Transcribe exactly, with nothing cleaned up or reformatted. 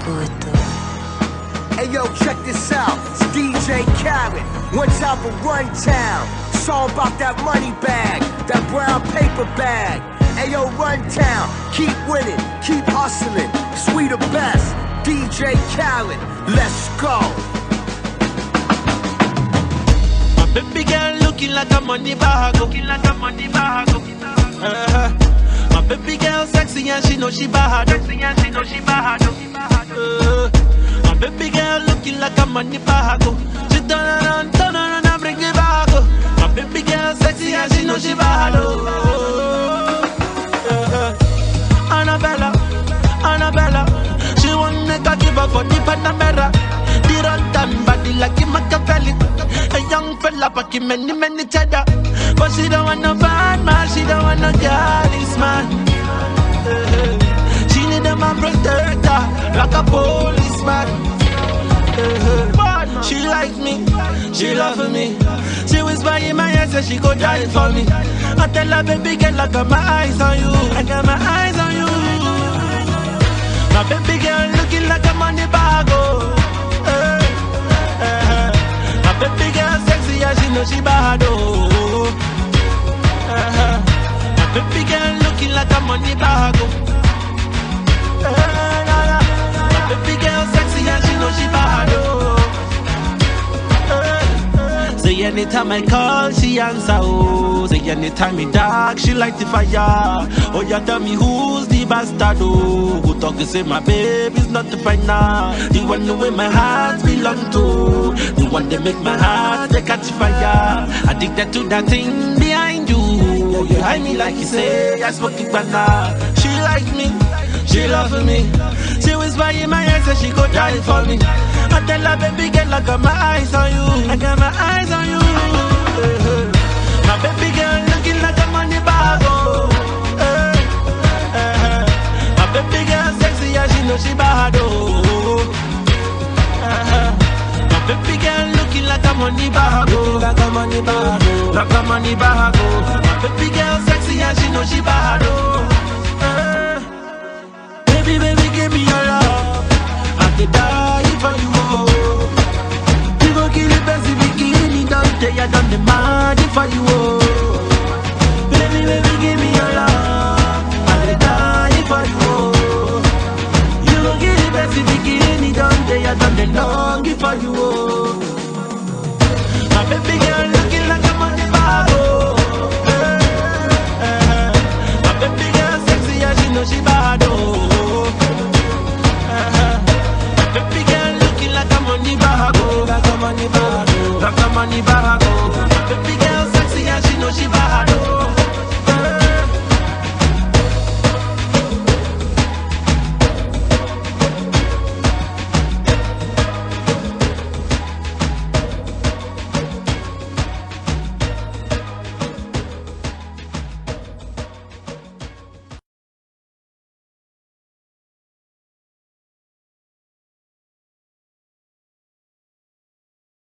Hey yo, check this out. It's D J Khaled. One time for Run Town. Song about that money bag, that brown paper bag. Hey yo, Run Town. Keep winning, keep hustling. Sweet the best. D J Khaled. Let's go. My baby girl looking like a money bag, looking like a money bag. Uh-huh. My baby girl sexy and she know she bad, sexy and she know she bad. Uh, my baby girl looking like a money bag. She turn around, turn around and bring it back. My baby girl sexy and she know she bad. Uh-huh. Annabella, Annabella, she want make a give up for the Panamera. The run time body like a Machiavelli. A young fella packing many many cheddar, but she don't want no bad man, she don't want no girlies man. Uh-huh. She need a man protector, like a policeman. Uh-huh. She like me, she love me. She whisper in my ear, say she go die for me. I tell her, baby girl, I got my eyes on you, I got my eyes on you. My baby girl looking like a money bag, oh. Uh, uh, my baby girl sexy and she know she bad, oh. Uh, my baby girl looking like a money bag, oh. Uh, nah, nah. My baby girl sexy and she know she bad, oh. Say anytime I call, she answer, oh. Say anytime me dark, she light the fire. Oh, you tell me who's the bastard, oh. Who talk and say my baby's not the final. The one the way my heart belong to. The one that make my heart they catch fire. Addicted to that thing behind you. You hide me like you say, I smoke it banana. She like me, she love me. She whisper in my ear, say she go die for me. I tell her, baby girl, I got my eyes on you, I got my eyes on you. Uh-huh. My baby girl looking like a money bag, oh. Uh, uh-huh. My baby girl sexy and she know she bad, oh. Uh-huh. My baby girl looking like a money bag, oh. Like a money bag, oh. Like a money bag, oh. My baby girl sexy and she know she bad, oh. Uh, baby, baby, give me your love. I could die for you, oh. You gon' kill the best bikini, don't tell you done the money for you,